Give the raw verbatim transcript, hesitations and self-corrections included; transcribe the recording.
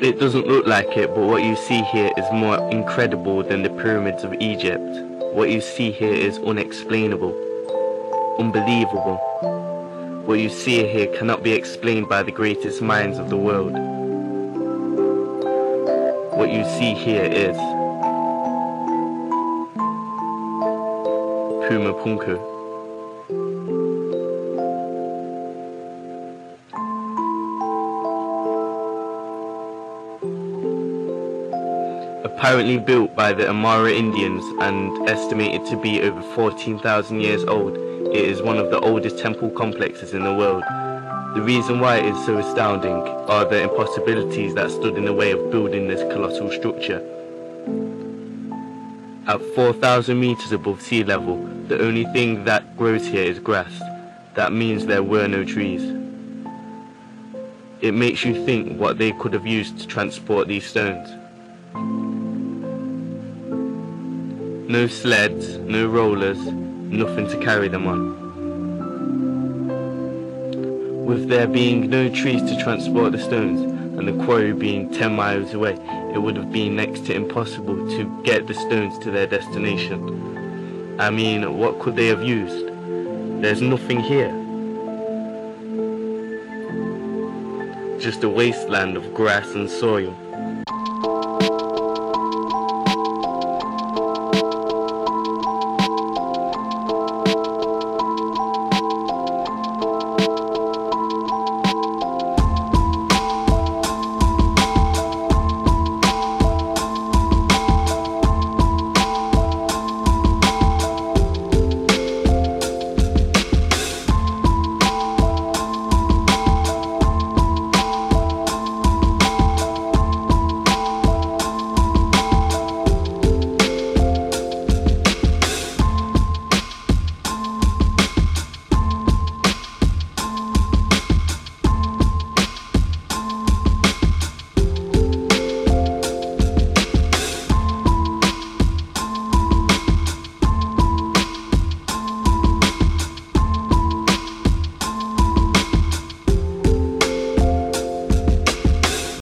It doesn't look like it, but what you see here is more incredible than the pyramids of Egypt. What you see here is unexplainable, unbelievable. What you see here cannot be explained by the greatest minds of the world. What you see here is Puma Punku. Apparently built by the Amara Indians and estimated to be over fourteen thousand years old, it is one of the oldest temple complexes in the world. The reason why it is so astounding are the impossibilities that stood in the way of building this colossal structure. At four thousand meters above sea level, the only thing that grows here is grass. That means there were no trees. It makes you think what they could have used to transport these stones. No sleds, no rollers, nothing to carry them on. With there being no trees to transport the stones and the quarry being ten miles away, it would have been next to impossible to get the stones to their destination. I mean, what could they have used? There's nothing here. Just a wasteland of grass and soil.